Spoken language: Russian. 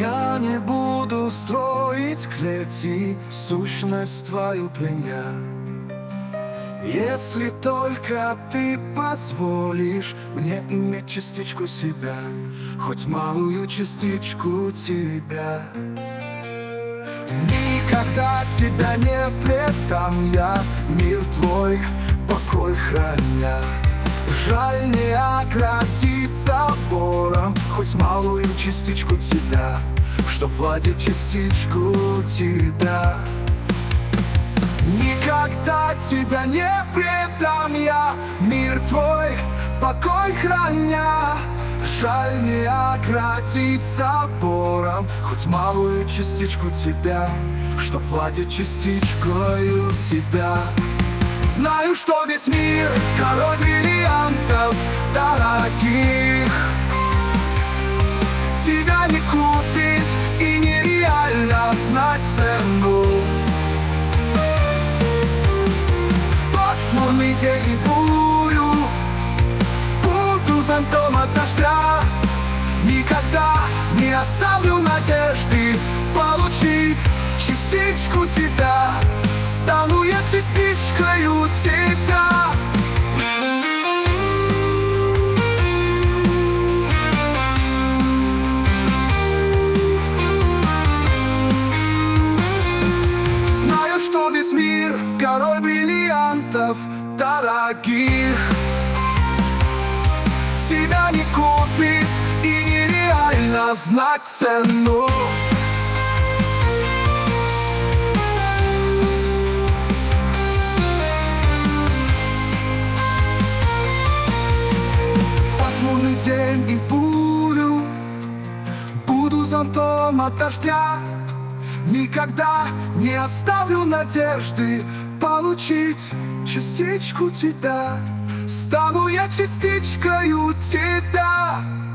Я не буду строить клети, сущность твою пленя. Если только ты позволишь мне иметь частичку себя, хоть малую частичку тебя. Никогда тебя не предам я, мир твой, покой храня. Жаль не оградить забором хоть малую частичку тебя, что владеет частичку тебя. Никогда тебя не предам я, мир твой, покой храня. Жаль не оградить забором хоть малую частичку тебя, что владеет частичкою тебя. Знаю, что весь мир король бриллиантов дорогих, тебя не купит и нереально знать цену. В пасмурный день и бурю буду зонтом от дождя. Никогда не оставлю надежды получить частичку тебя. Стану я частичкою тебя. Знаю, что весь мир король бриллиантов дорогих, тебя не купит и нереально знать цену. Пасмурный день и бурю буду зонтом от дождя. Никогда не оставлю надежды получить частичку тебя. Стану я частичкою тебя.